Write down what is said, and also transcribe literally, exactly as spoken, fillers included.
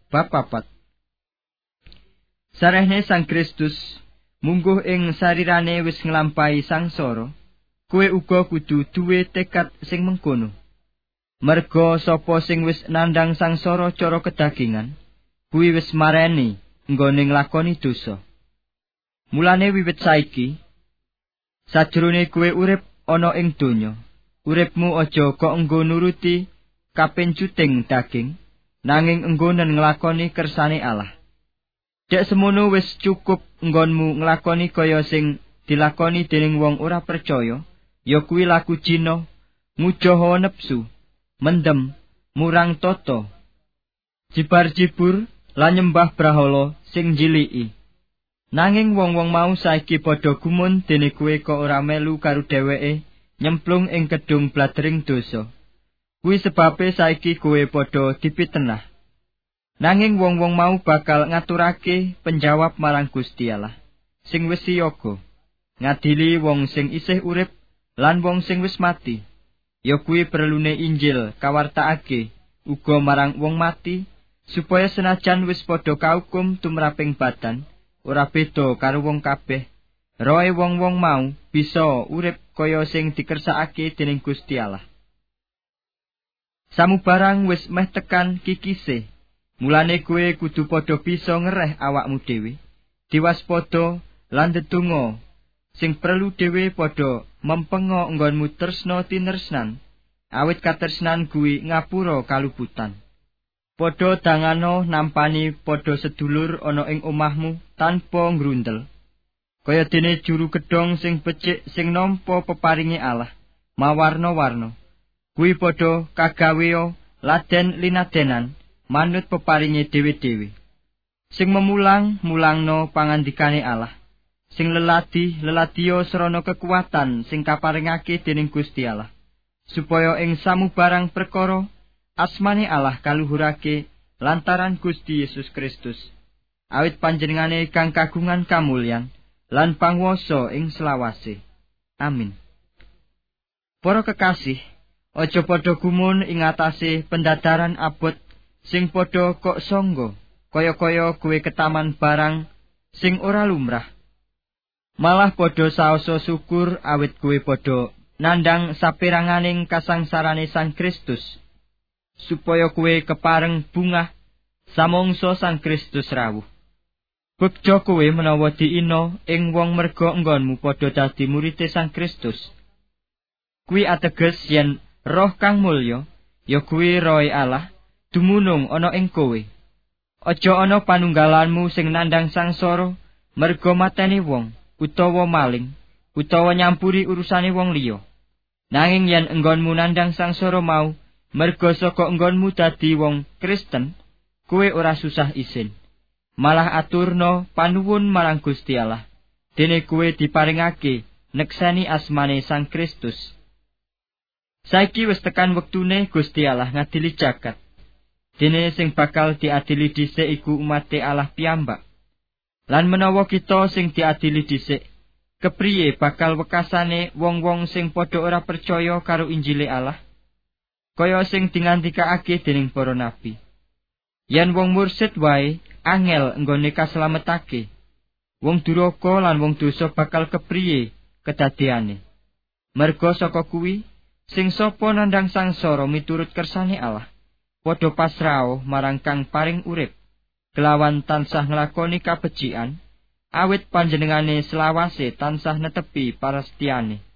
Bab papat. Sarehne Sang Kristus mungguh ing sarirane wis nglampahi sangsara, kowe uga kudu duwe tekad sing mengkono. Merga sapa sing wis nandhang sangsara cara kedagingan, kuwi wis mareni nggone nglakoni dosa. Mulane wiwit saiki, sajrone kowe urip ana ing donya, uripmu aja kok enggo nuruti kapencuting daging, nanging enggonen nglakoni kersane Allah. Dek semono wis cukup nggonmu nglakoni kaya sing dilakoni dening wong ora percaya, ya kuwi laku jina, ngujaha nepsu, mendem, murang tata, jibar-jibur lan nyembah brahala sing njiliki. Nanging wong-wong mau saiki padha gumun dene kowe kok ora melu karo dheweke nyemplung ing kedung bladering dosa. Kuwi sebabe saiki kowe padha dipitenah. Nanging wong-wong mau bakal ngaturake penjawab marang Gusti Allah, sing wis siyaga, ngadili wong sing isih urip lan wong sing wis mati. Ya kuwi perlune Injil kawartakake uga marang wong mati, supaya senajan wis padha kaukum tumraping badan, ora beda karo wong kabeh, roe wong-wong mau bisa urip kaya sing dikersakake dening Gusti Allah. Samubarang wis meh tekan kikise, mulane kowe kudu padha bisa ngereh awakmu dhewe, diwaspada lan ndedonga, sing perlu dhewe padha mempenga nggonmu tresna tinresnan, awit katresnan kuwi ngapura kaluputan. Padha dangano nampani padha sedulur ana ing omahmu tanpa ngrundel, kaya dene juru gedhong sing becik sing nampa peparinge Allah, mawarna-warna. Kuwi padha kagaweya laden linadenan manut peparinge dhewe-dhewe. Sing memulang mulangno pangandikane Allah, sing leladi leladiya srana kekuatan sing kaparingake dening Gusti Allah, supaya ing samubarang perkara asmane Allah kaluhurake lantaran Gusti Yesus Kristus, awit panjenengane kang kagungan kamulyan lan panguwasa ing selawase. Amin. Para kekasih, aja padha gumun ing atase pendadaran abot sing padha kok sangga, kaya-kaya kowe ketaman barang sing ora lumrah. Malah padha saosa syukur awit kowe padha nandhang saperanganing kasangsarane Sang Kristus, supaya kowe kepareng bungah samangsa Sang Kristus rawuh. Bekja kowe menawa diina ing wong merga enggonmu padha dadi murite Sang Kristus. Kuwi ateges yen Roh kang mulya, ya kuwi Roh Allah, dumunung ana ing kowe. Aja ana panunggalanmu sing nandhang sangsara merga mateni wong, utawa maling, utawa nyampuri urusane wong liya. Nanging yen enggonmu nandhang sangsara mau merga saka enggonmu dadi wong Kristen, kowe ora susah isin. Malah aturna panuwun marang Gusti Allah, dene kowe diparingake nekseni asmane Sang Kristus. Saiki wis tekan wektune Gusti Allah ngadili jagat. Dene sing bakal diadili dhisik iku umate Allah piyambak. Lan menawa kita sing diadili dhisik, kepriye bakal wekasane wong-wong sing padha ora percaya karo Injile Allah, kaya sing dingandikake dening para nabi. Yen wong mursid wae angel nggone kaslametake, wong duraka lan wong dosa bakal kepriye kedadeane. Merga saka kuwi, sing sapa nandhang sangsara miturut kersane Allah, padha pasrah marang kang paring urip, kelawan tansah nglakoni kabecikan, awit panjenengane selawase tansah netepi parasetyane.